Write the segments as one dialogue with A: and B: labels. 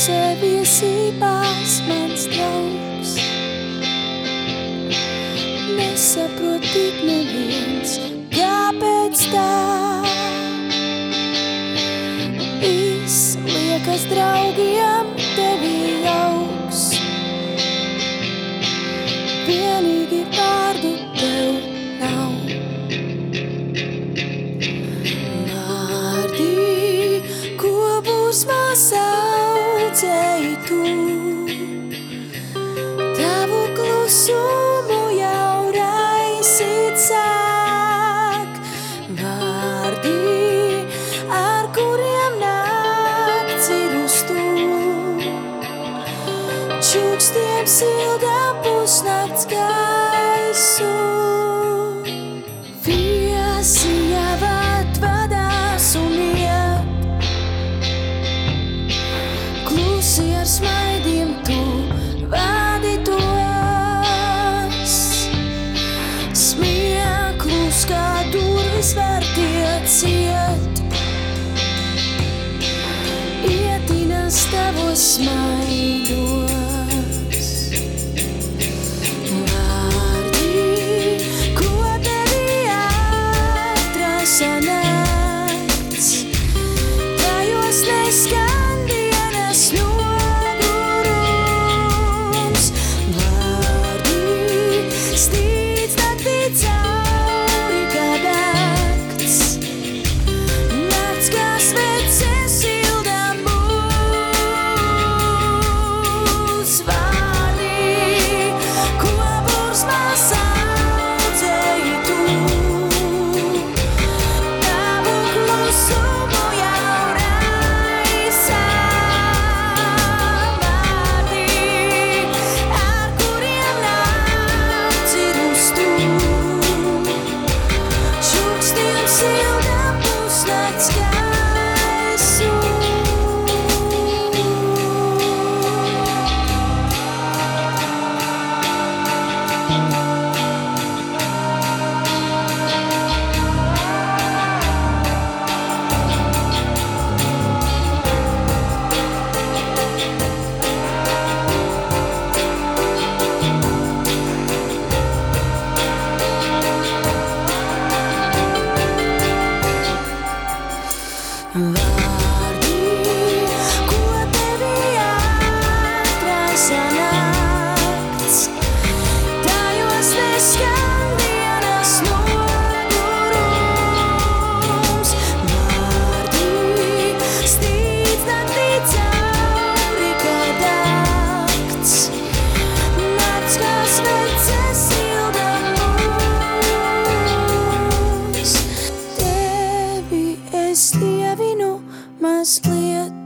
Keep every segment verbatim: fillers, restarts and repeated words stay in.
A: te viesībās, mans draugs. Nesaprot tik neviens, kāpēc tā. Viss liekas draugiem tevi augs. Vienīgi vārdu tev nav. Vārdi, ko būs saucēji tu, tavu klusumu jau raisīt sāk. Vārdi, ar kuriem nakts ir uz tu, čukstiem sildām pusnakts gaisu. Viesi jau atvadās un iet, klusi ar smaidiem tu vadi tos. Smieklus kā durvis var tie ciet, ietinas tavos smaidos. Vārdi, ko tevi atrasa nakts, tajos neskan dienas nogurums. Vārdi, stīdz naktī cauri kā dakts, nakts kā sveces sildām būs. Vārdi, ko bursmā saucēji tu, tavu klusumu jau raisa. Vārdi, ar kuriem nakts ir uz tu, čukstiem sildām pusnakts gaisu. Vārdi, ko tevi atrasa nakts, tajos neskan dienas nogurums. Vārdi, stīdz naktī cauri kā dakts, nakts kā sveces sildām būs. Tevi es dievinu mazliet,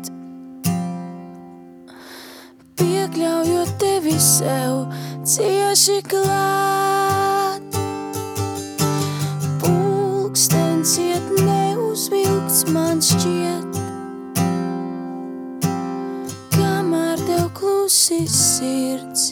A: piekļaujot tevi sev cieši klāt. Pulkstens iet neuzvilkts man šķiet, kamēr tev klusi sirds